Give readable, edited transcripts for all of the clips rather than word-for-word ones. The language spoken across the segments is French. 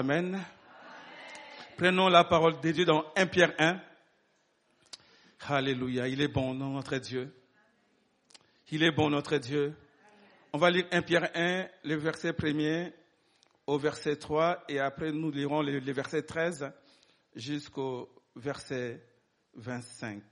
Amen. Prenons la parole de Dieu dans 1 Pierre 1. Alléluia, il est bon notre Dieu. Il est bon notre Dieu. On va lire 1 Pierre 1, le verset 1er au verset 3 et après nous lirons les versets 13 jusqu'au verset 25.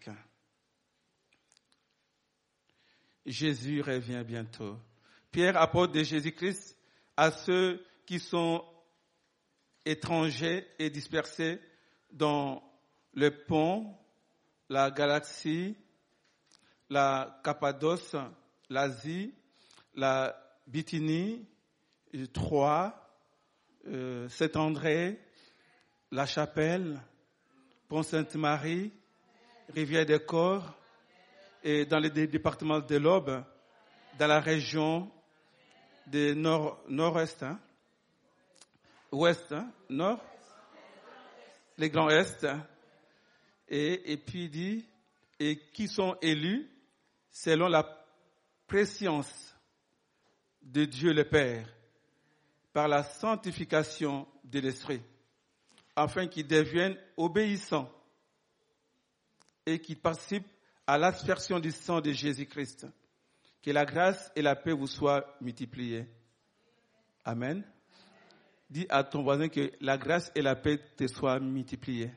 Jésus revient bientôt. Pierre, apôtre de Jésus-Christ, à ceux qui sont étrangers et dispersés dans le Pont, la Galatie, la Cappadoce, l'Asie, la Bithynie, Troie, Saint-André, la Chapelle, Pont-Sainte-Marie, Rivière-des-Corps, et dans les départements de l'Aube, dans la région de nord-ouest, ouest, nord, les grands Est, et puis il dit, et qui sont élus selon la préscience de Dieu le Père, par la sanctification de l'Esprit, afin qu'ils deviennent obéissants et qu'ils participent à l'aspersion du sang de Jésus-Christ. Que la grâce et la paix vous soient multipliées. Amen. Dis à ton voisin que la grâce et la paix te soient multipliées.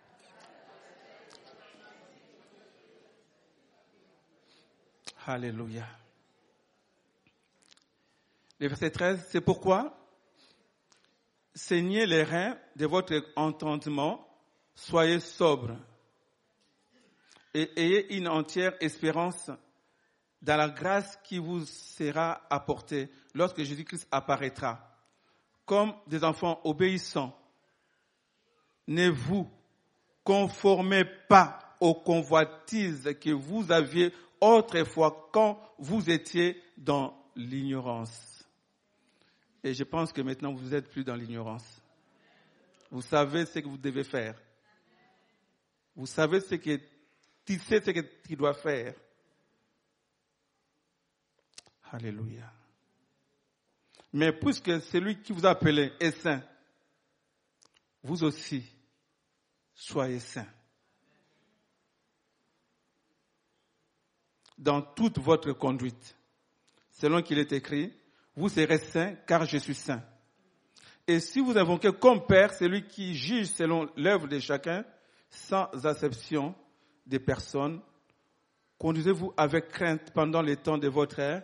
Alléluia. Le verset 13, c'est pourquoi saignez les reins de votre entendement, soyez sobres et ayez une entière espérance dans la grâce qui vous sera apportée lorsque Jésus-Christ apparaîtra. Comme des enfants obéissants, ne vous conformez pas aux convoitises que vous aviez autrefois quand vous étiez dans l'ignorance. Et je pense que maintenant vous n'êtes plus dans l'ignorance. Vous savez ce que vous devez faire. Vous savez ce que tu sais ce que tu dois faire. Alléluia. Mais puisque celui qui vous a appelé est saint, vous aussi, soyez saints. Dans toute votre conduite, selon qu'il est écrit, vous serez saints car je suis saint. Et si vous invoquez comme Père celui qui juge selon l'œuvre de chacun, sans acception des personnes, conduisez-vous avec crainte pendant les temps de votre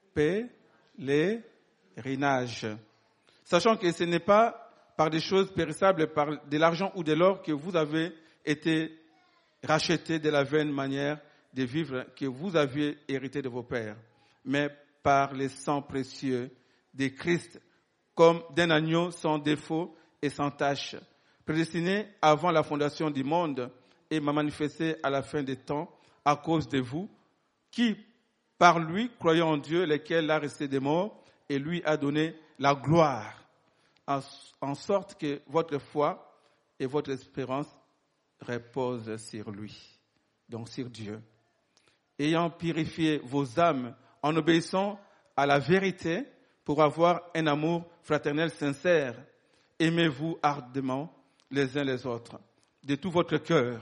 pèlerinage, sachant que ce n'est pas par des choses périssables, par de l'argent ou de l'or que vous avez été rachetés de la vaine manière de vivre que vous aviez hérité de vos pères, mais par le sang précieux de Christ, comme d'un agneau sans défaut et sans tache, prédestiné avant la fondation du monde et m'a manifesté à la fin des temps à cause de vous, qui, par lui, croyant en Dieu, lequel l'a resté des morts, et lui a donné la gloire, en sorte que votre foi et votre espérance reposent sur lui, donc sur Dieu. Ayant purifié vos âmes en obéissant à la vérité pour avoir un amour fraternel sincère, aimez-vous ardemment les uns les autres, de tout votre cœur.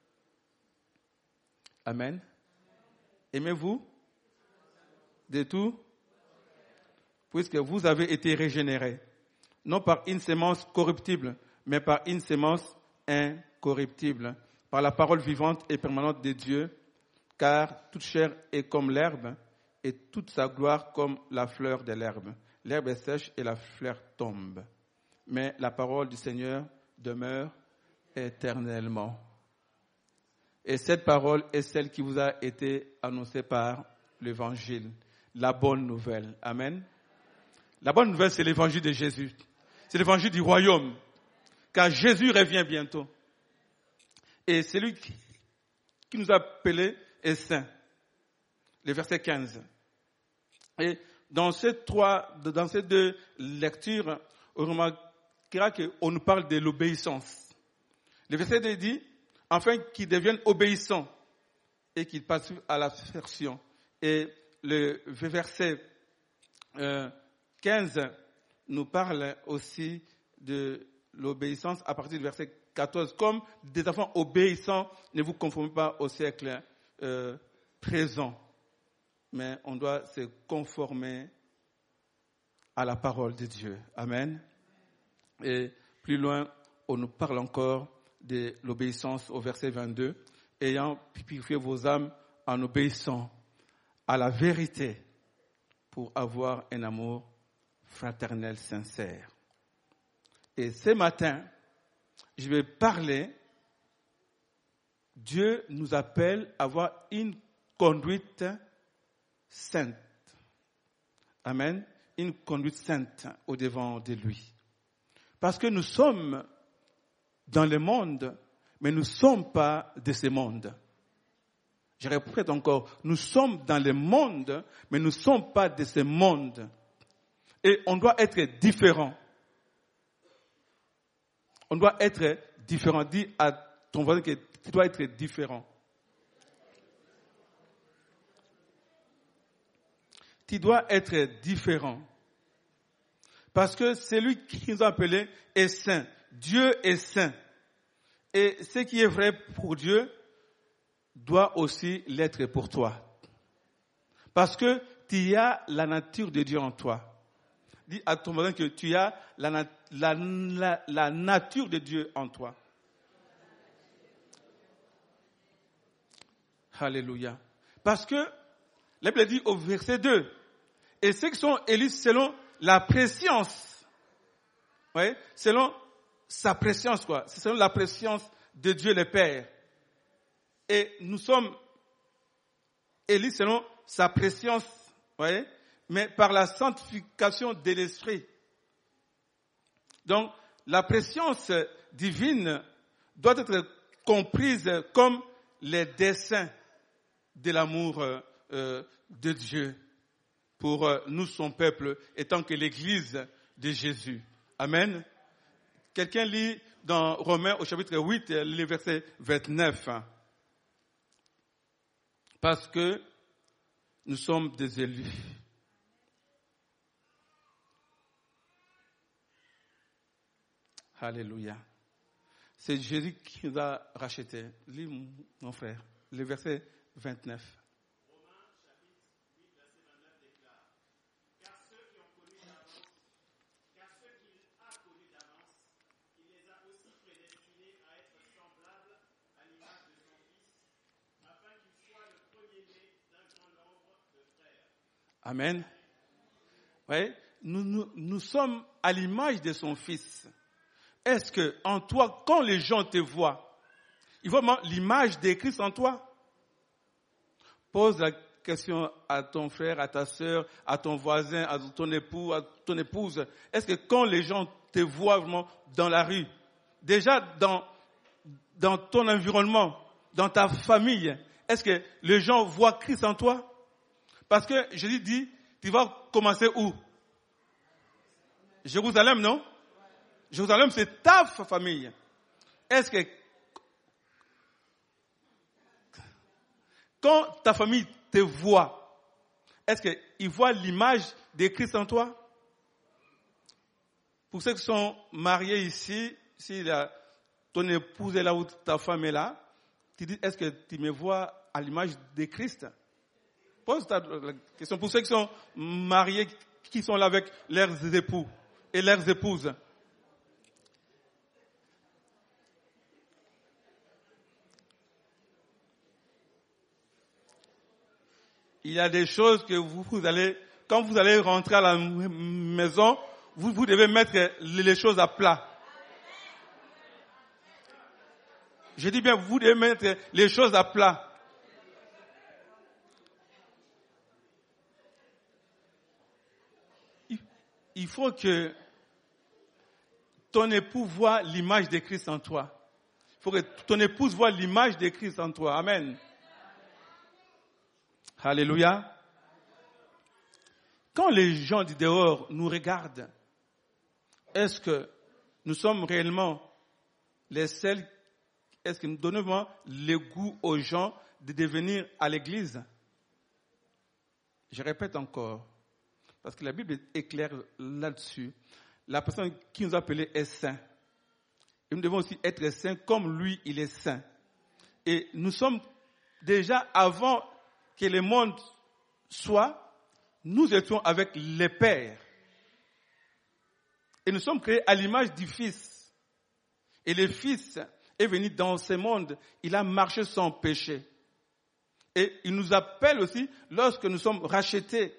Amen. Aimez-vous de tout, puisque vous avez été régénérés, non par une sémence corruptible, mais par une sémence incorruptible, par la parole vivante et permanente de Dieu, car toute chair est comme l'herbe, et toute sa gloire comme la fleur de l'herbe. L'herbe est sèche et la fleur tombe. Mais la parole du Seigneur demeure éternellement. Et cette parole est celle qui vous a été annoncée par l'Évangile, la bonne nouvelle. Amen. La bonne nouvelle, c'est l'Évangile de Jésus. C'est l'Évangile du royaume. Car Jésus revient bientôt. Et celui qui nous a appelés est saint. Le verset 15. Et dans ces deux lectures, on remarquera qu'on nous parle de l'obéissance. Le verset 2 dit, afin qu'ils deviennent obéissants et qu'ils participent à l'aspersion. Et le verset 15 nous parle aussi de l'obéissance à partir du verset 14. Comme des enfants obéissants, ne vous conformez pas au siècle présent. Mais on doit se conformer à la parole de Dieu. Amen. Et plus loin, on nous parle encore de l'obéissance au verset 22. Ayant purifié vos âmes en obéissant à la vérité pour avoir un amour fraternel sincère. Et ce matin, je vais parler, Dieu nous appelle à avoir une conduite sainte. Amen. Une conduite sainte au devant de lui. Parce que nous sommes dans le monde, mais nous ne sommes pas de ce monde. Je répète encore, nous sommes dans le monde, mais nous ne sommes pas de ce monde. Et on doit être différent. On doit être différent. Dis à ton voisin que tu dois être différent. Tu dois être différent. Parce que celui qui nous a appelés est saint. Dieu est saint. Et ce qui est vrai pour Dieu doit aussi l'être pour toi. Parce que tu as la nature de Dieu en toi. Dis à ton voisin que tu as la nature de Dieu en toi. Alléluia. Parce que la Bible dit au verset 2, et ceux qui sont élus selon la préscience, oui, selon sa préscience, quoi. C'est selon la préscience de Dieu le Père. Et nous sommes élus selon sa préscience, oui, mais par la sanctification de l'Esprit. Donc, la préscience divine doit être comprise comme les desseins de l'amour de Dieu pour nous, son peuple, étant que l'Église de Jésus. Amen. Quelqu'un lit dans Romains au chapitre 8, le verset 29. Parce que nous sommes des élus. Alléluia. C'est Jésus qui nous a rachetés. Lis, mon frère, le verset 29. Amen. Oui, nous sommes à l'image de son Fils. Est-ce que en toi, quand les gens te voient, ils voient l'image de Christ en toi? Pose la question à ton frère, à ta sœur, à ton voisin, à ton époux, à ton épouse. Est-ce que quand les gens te voient vraiment dans la rue, déjà dans ton environnement, dans ta famille, est-ce que les gens voient Christ en toi? Parce que Jésus dit, tu vas commencer où? Jérusalem, non? Jérusalem, c'est ta famille. Est-ce que quand ta famille te voit, est-ce qu'ils voient l'image de Christ en toi? Pour ceux qui sont mariés ici, si ton épouse est là ou ta femme est là, tu dis, est-ce que tu me vois à l'image de Christ? Pose la question pour ceux qui sont mariés, qui sont là avec leurs époux et leurs épouses. Il y a des choses que vous allez, quand vous allez rentrer à la maison, vous devez mettre les choses à plat. Je dis bien, vous devez mettre les choses à plat. Il faut que ton époux voit l'image de Christ en toi. Il faut que ton épouse voit l'image de Christ en toi. Amen. Alléluia. Quand les gens du dehors nous regardent, est-ce que nous sommes réellement les seuls, est-ce que nous donnons vraiment le goût aux gens de venir à l'église? Je répète encore, parce que la Bible est claire là-dessus. la personne qui nous a appelés est saint. Et nous devons aussi être saints comme lui, il est saint. Et nous sommes déjà, avant que le monde soit, nous étions avec les pères. Et nous sommes créés à l'image du Fils. Et le Fils est venu dans ce monde, il a marché sans péché. Et il nous appelle aussi, lorsque nous sommes rachetés,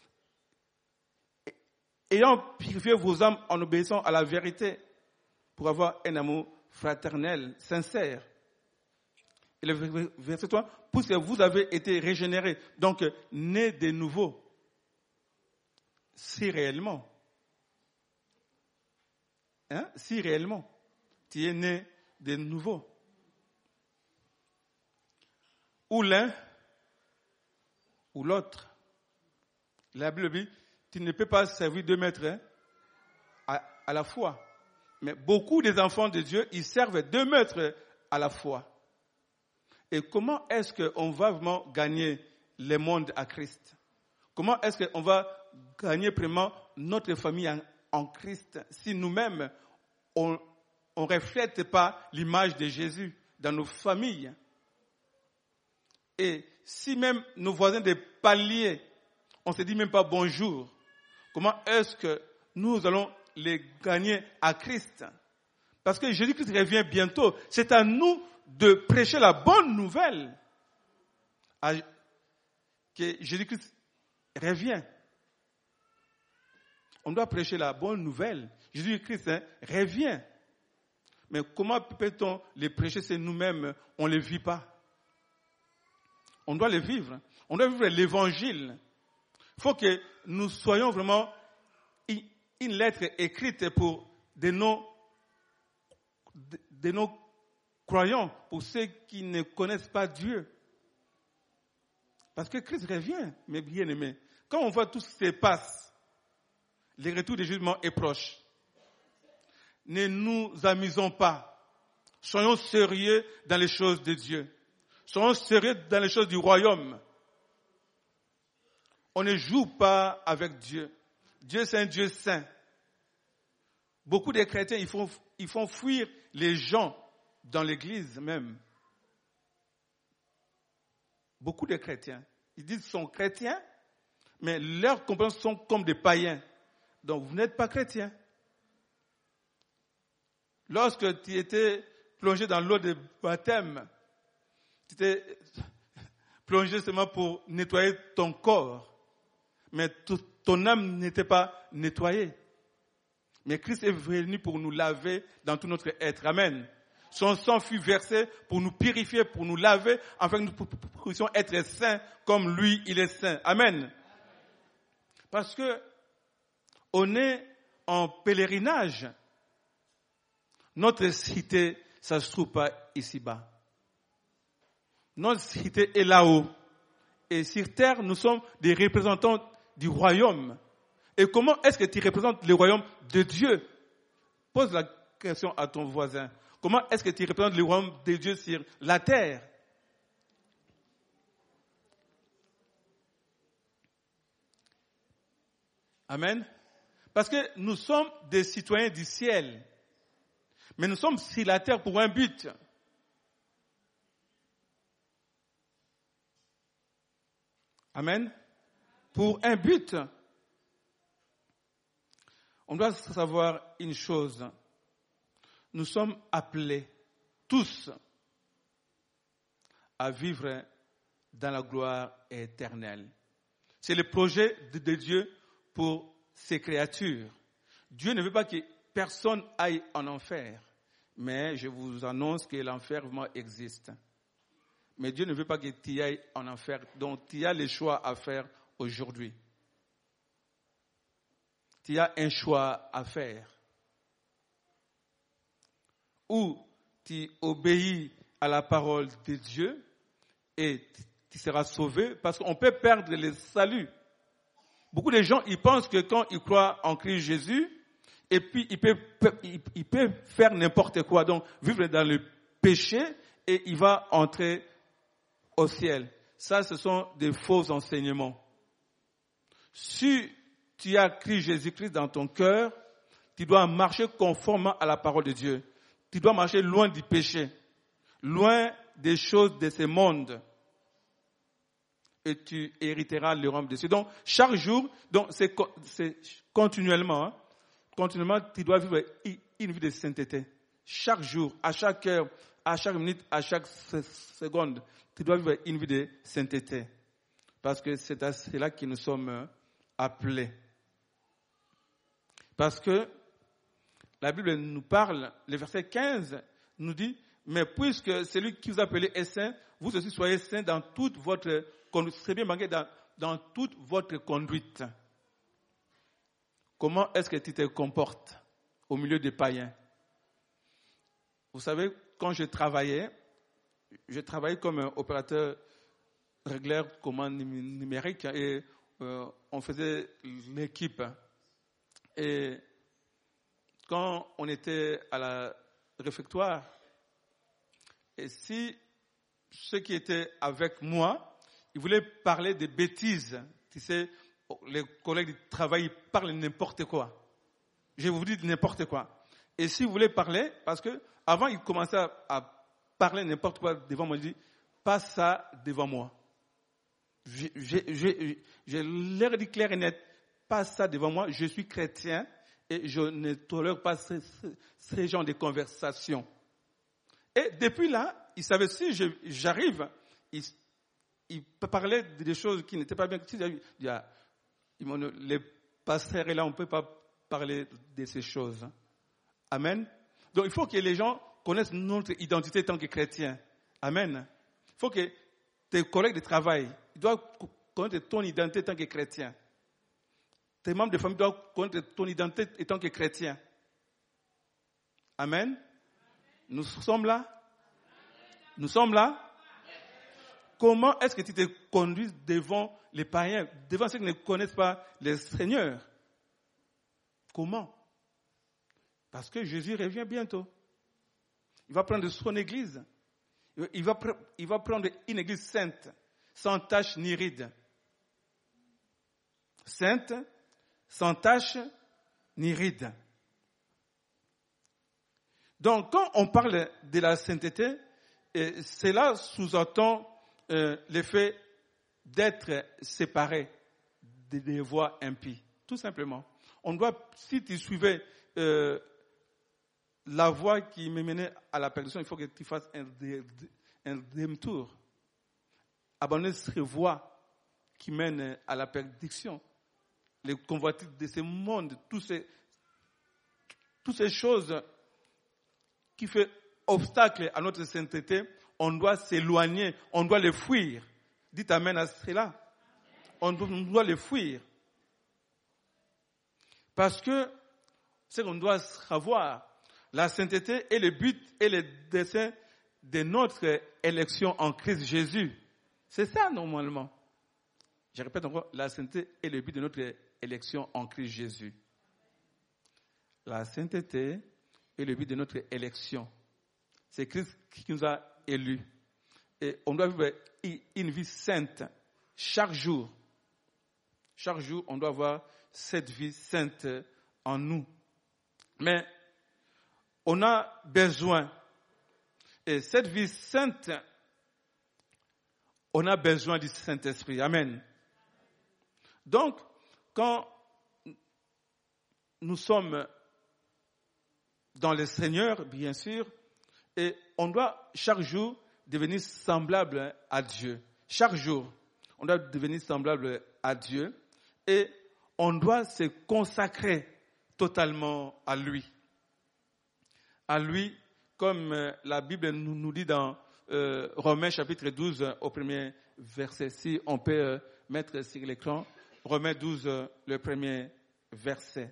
ayant purifié vos âmes en obéissant à la vérité, pour avoir un amour fraternel, sincère. Et le verset 3, puisque vous avez été régénérés, donc nés de nouveau, si réellement, si réellement, tu es né de nouveau. Ou l'un, ou l'autre. La Bible dit, tu ne peux pas servir deux maîtres à la fois. Mais beaucoup des enfants de Dieu, ils servent deux maîtres à la fois. Et comment est-ce qu'on va vraiment gagner le monde à Christ? Comment est-ce qu'on va gagner vraiment notre famille en Christ si nous-mêmes, on ne reflète pas l'image de Jésus dans nos familles? Et si même nos voisins de palier, on ne se dit même pas bonjour, comment est-ce que nous allons les gagner à Christ? Parce que Jésus-Christ revient bientôt. C'est à nous de prêcher la bonne nouvelle que Jésus-Christ revient. On doit prêcher la bonne nouvelle. Jésus-Christ revient. Mais comment peut-on les prêcher si nous-mêmes, on ne les vit pas? On doit les vivre. On doit vivre l'évangile. Il faut que nous soyons vraiment une lettre écrite pour de nos croyants, pour ceux qui ne connaissent pas Dieu. Parce que Christ revient, mes bien-aimés. Quand on voit tout ce qui se passe, le retour du jugement est proche. Ne nous amusons pas. Soyons sérieux dans les choses de Dieu. Soyons sérieux dans les choses du royaume. On ne joue pas avec Dieu. Dieu, c'est un Dieu saint. Beaucoup de chrétiens, ils font fuir les gens dans l'église même. Beaucoup de chrétiens. Ils disent qu'ils sont chrétiens, mais leurs compétences sont comme des païens. Donc, vous n'êtes pas chrétien. Lorsque tu étais plongé dans l'eau de baptême, tu étais plongé seulement pour nettoyer ton corps. Mais ton âme n'était pas nettoyée. Mais Christ est venu pour nous laver dans tout notre être. Amen. Son sang fut versé pour nous purifier, pour nous laver, afin que nous puissions être saints comme lui, il est saint. Amen. Parce que on est en pèlerinage. Notre cité, ça ne se trouve pas ici-bas. Notre cité est là-haut. Et sur terre, nous sommes des représentants du royaume. Et comment est-ce que tu représentes le royaume de Dieu? Pose la question à ton voisin. Comment est-ce que tu représentes le royaume de Dieu sur la terre? Amen. Parce que nous sommes des citoyens du ciel. Mais nous sommes sur la terre pour un but. Amen. Pour un but. On doit savoir une chose. Nous sommes appelés tous à vivre dans la gloire éternelle. C'est le projet de Dieu pour ses créatures. Dieu ne veut pas que personne aille en enfer. Mais je vous annonce que l'enfer vraiment existe. Mais Dieu ne veut pas que tu ailles en enfer. Donc tu as le choix à faire aujourd'hui. Tu as un choix à faire. Ou tu obéis à la parole de Dieu et tu seras sauvé, parce qu'on peut perdre le salut. Beaucoup de gens, ils pensent que quand ils croient en Christ Jésus, et puis ils peuvent faire n'importe quoi, donc vivre dans le péché et il va entrer au ciel. Ça, ce sont des faux enseignements. Si tu as Christ Jésus-Christ dans ton cœur, Tu dois marcher conformément à la parole de Dieu. Tu dois marcher loin du péché, loin des choses de ce monde. Et tu hériteras le royaume de Dieu. Donc, chaque jour, donc c'est continuellement, continuellement, tu dois vivre une vie de sainteté. Chaque jour, à chaque heure, à chaque minute, à chaque seconde, tu dois vivre une vie de sainteté. Parce que c'est à cela que nous sommes appelés. Parce que la Bible nous parle, le verset 15 nous dit, mais puisque celui qui vous a appelé est saint, vous aussi soyez saints dans toute votre conduite. C'est bien marqué dans toute votre conduite. Comment est-ce que tu te comportes au milieu des païens? Vous savez, quand je travaillais comme un opérateur régleur commande numérique et on faisait l'équipe. Et quand on était à la réfectoire, et si ceux qui étaient avec moi, ils voulaient parler de bêtises, tu sais, les collègues du travail parlent n'importe quoi. Je vous dis n'importe quoi. Et si vous voulez parler, parce que avant ils commençaient à parler n'importe quoi devant moi, je dis, pas ça devant moi. Je leur dis clair et net, pas ça devant moi, je suis chrétien et je ne tolère pas ces genres de conversations. Et depuis là, ils savaient si j'arrive, ils parlaient des choses qui n'étaient pas bien. Les pasteurs là, on ne peut pas parler de ces choses. Amen. Donc il faut que les gens connaissent notre identité en tant que chrétiens. Amen. Il faut que tes collègues de travail, ils doivent connaître ton identité en tant que chrétien. Tes membres de famille doivent connaître ton identité en tant que chrétien. Amen. Nous sommes là. Nous sommes là. Comment est-ce que tu te conduis devant les païens, devant ceux qui ne connaissent pas le Seigneur? Comment? Parce que Jésus revient bientôt. Il va prendre son église. Il va prendre une église sainte, sans tache ni ride. Sainte, sans tache ni ride. Donc, quand on parle de la sainteté, cela sous-entend le fait d'être séparé des voies impies. Tout simplement. On doit, si tu suivais la voie qui me menait à la perdition, il faut que tu fasses un demi-tour. Abandonner ces voies qui mènent à la perdition. Les convoitises de ce monde, toutes ces choses qui font obstacle à notre sainteté, on doit s'éloigner, on doit les fuir. Dites amen à cela. On doit les fuir. Parce que c'est qu'on doit savoir, la sainteté est le but et le dessein de notre élection en Christ Jésus. C'est ça normalement. Je répète encore, la sainteté est le but de notre élection en Christ Jésus. La sainteté est le but de notre élection. C'est Christ qui nous a élus. Et on doit vivre une vie sainte chaque jour. Chaque jour, on doit avoir cette vie sainte en nous. Mais on a besoin, et cette vie sainte, on a besoin du Saint-Esprit. Amen. Donc, quand nous sommes dans le Seigneur, bien sûr, et on doit chaque jour devenir semblable à Dieu. Chaque jour, on doit devenir semblable à Dieu et on doit se consacrer totalement à lui. À lui, comme la Bible nous dit dans Romains chapitre 12 au premier verset. Si on peut mettre sur l'écran, Romains 12, le premier verset.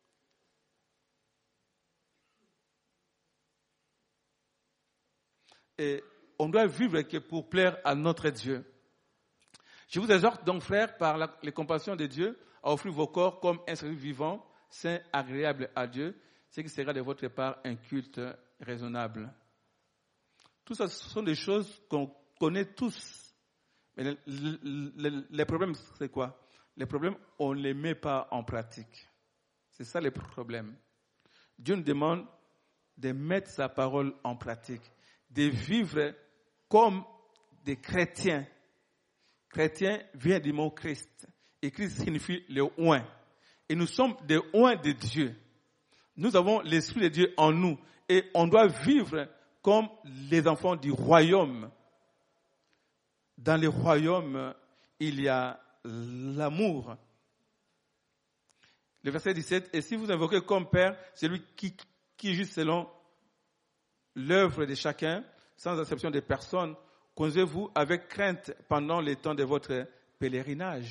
Et on doit vivre que pour plaire à notre Dieu. Je vous exhorte donc, frères, par les compassions de Dieu, à offrir vos corps comme un sacrifice vivant, saint, agréable à Dieu, ce qui sera de votre part un culte raisonnable. Tout ça, ce sont des choses qu'on connaît tous. Mais les problèmes, c'est quoi? Les problèmes, on ne les met pas en pratique. C'est ça le problème. Dieu nous demande de mettre sa parole en pratique, de vivre comme des chrétiens. Chrétien vient du mot Christ. Et Christ signifie le oint. Et nous sommes des oints de Dieu. Nous avons l'Esprit de Dieu en nous. Et on doit vivre comme les enfants du royaume. Dans le royaume, il y a l'amour. Le verset 17, « Et si vous invoquez comme Père, celui qui juge selon l'œuvre de chacun, sans exception de personne, conduisez-vous avec crainte pendant les temps de votre pèlerinage. »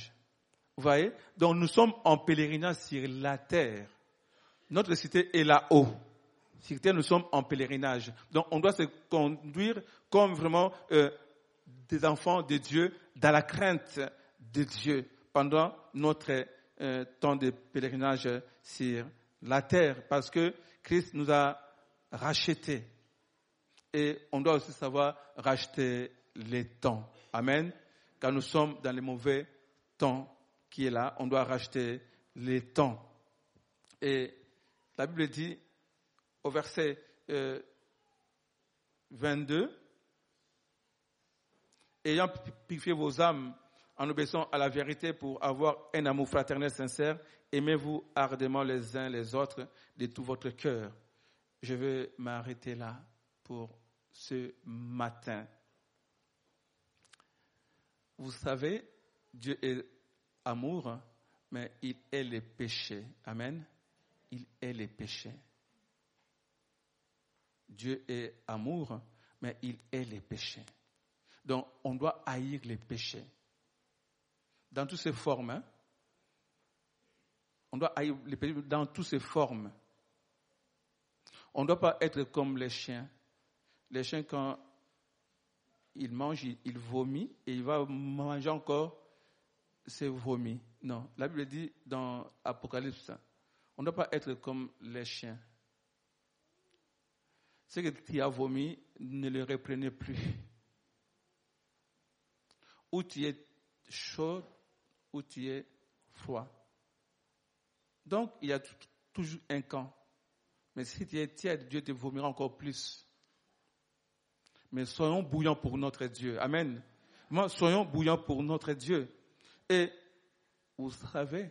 Vous voyez? Donc nous sommes en pèlerinage sur la terre. Notre cité est là-haut. Sur terre, nous sommes en pèlerinage. Donc on doit se conduire comme vraiment des enfants de Dieu, dans la crainte de Dieu, pendant notre temps de pèlerinage sur la terre, parce que Christ nous a rachetés. Et on doit aussi savoir racheter les temps. Amen. Quand nous sommes dans les mauvais temps qui est là, on doit racheter les temps. Et la Bible dit au verset 22, « Ayant purifié vos âmes en obéissant à la vérité pour avoir un amour fraternel sincère, aimez-vous ardemment les uns les autres de tout votre cœur. » Je vais m'arrêter là pour ce matin. Vous savez, Dieu est amour, mais il est le péché. Amen. Il est le péché. Dieu est amour, mais il est le péché. Donc, on doit haïr les péchés. Dans toutes ses formes. Hein? On doit haïr les péchés dans toutes ses formes. On ne doit pas être comme les chiens. Les chiens, quand ils mangent, ils vomissent et il va manger encore ses vomis. Non, la Bible dit dans Apocalypse, on ne doit pas être comme les chiens. Ce que tu as vomi, ne le reprenez plus. Ou tu es chaud, ou tu es froid. Donc, il y a toujours un camp. Mais si tu es tiède, Dieu te vomira encore plus. Mais soyons bouillants pour notre Dieu. Amen. Soyons bouillants pour notre Dieu. Et vous savez,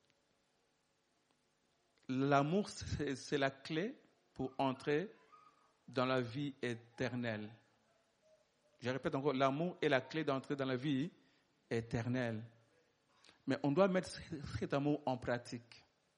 l'amour, c'est la clé pour entrer dans la vie éternelle. Je répète encore, l'amour est la clé d'entrer dans la vie éternelle. Mais on doit mettre cet amour en pratique.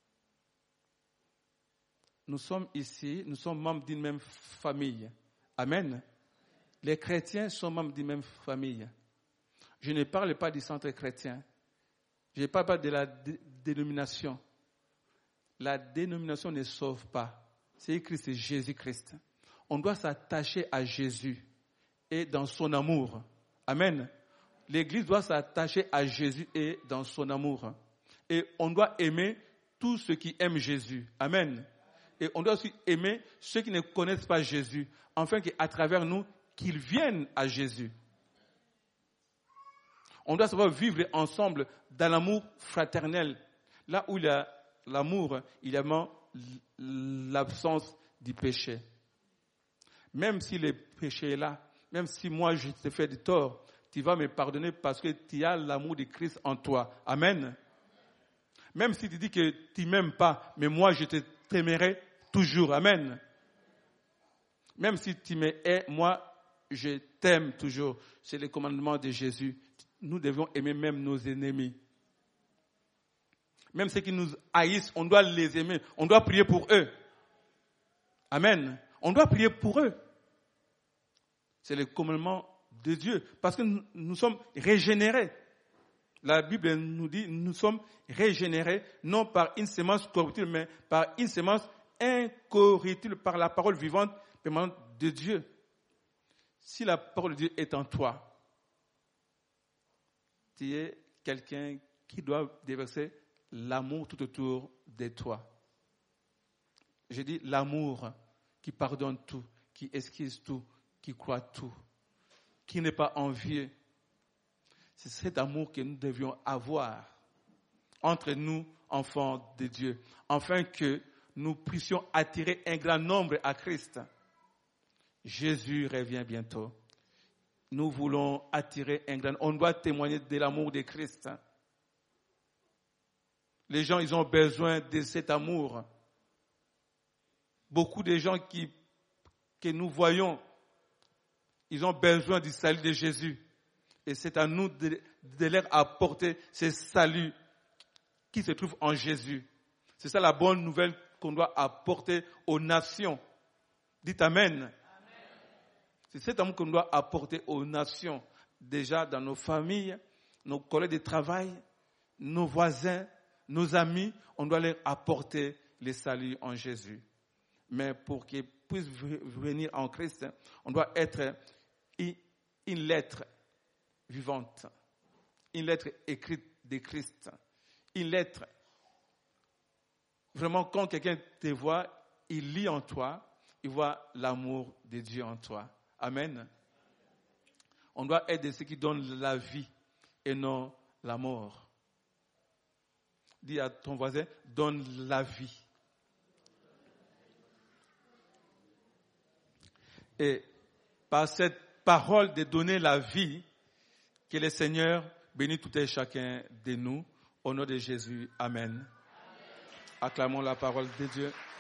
Nous sommes ici, nous sommes membres d'une même famille. Amen. Les chrétiens sont membres d'une même famille. Je ne parle pas du centre chrétien. Je ne parle pas de la dénomination. La dénomination ne sauve pas. C'est écrit, c'est Jésus-Christ. On doit s'attacher à Jésus et dans son amour. Amen. L'Église doit s'attacher à Jésus et dans son amour. Et on doit aimer tous ceux qui aiment Jésus. Amen. Et on doit aussi aimer ceux qui ne connaissent pas Jésus, afin qu'à travers nous, qu'ils viennent à Jésus. On doit savoir vivre ensemble dans l'amour fraternel. Là où il y a l'amour, il y a l'absence du péché. Même si le péché est là, même si moi je te fais du tort, tu vas me pardonner parce que tu as l'amour de Christ en toi. Amen. Même si tu dis que tu ne m'aimes pas, mais moi je t'aimerai toujours. Amen. Même si tu me hais, moi je t'aime toujours. C'est le commandement de Jésus. Nous devons aimer même nos ennemis. Même ceux qui nous haïssent, on doit les aimer. On doit prier pour eux. Amen. On doit prier pour eux. C'est le commandement de Dieu. Parce que nous sommes régénérés. La Bible nous dit, nous sommes régénérés, non par une semence corruptible, mais par une semence incorruptible, par la parole vivante, permanente de Dieu. Si la parole de Dieu est en toi, tu es quelqu'un qui doit déverser l'amour tout autour de toi. Je dis l'amour qui pardonne tout, qui esquisse tout, qui croit tout, qui n'est pas envieux. C'est cet amour que nous devions avoir entre nous, enfants de Dieu, afin que nous puissions attirer un grand nombre à Christ. Jésus revient bientôt. Nous voulons attirer un grand nombre. On doit témoigner de l'amour de Christ. Les gens, ils ont besoin de cet amour. Beaucoup de gens que nous voyons, ils ont besoin du salut de Jésus. Et c'est à nous de leur apporter ce salut qui se trouve en Jésus. C'est ça la bonne nouvelle qu'on doit apporter aux nations. Dites Amen. Amen. C'est cet amour qu'on doit apporter aux nations. Déjà dans nos familles, nos collègues de travail, nos voisins, nos amis, on doit leur apporter le salut en Jésus. Mais pour qu'ils puissent venir en Christ, on doit être une lettre vivante, une lettre écrite de Christ, une lettre. Vraiment, quand quelqu'un te voit, il lit en toi, il voit l'amour de Dieu en toi. Amen. On doit être de ceux qui donnent la vie et non la mort. Dis à ton voisin, donne la vie. Et par cette parole de donner la vie, que le Seigneur bénisse tout et chacun de nous. Au nom de Jésus. Amen. Acclamons la parole de Dieu.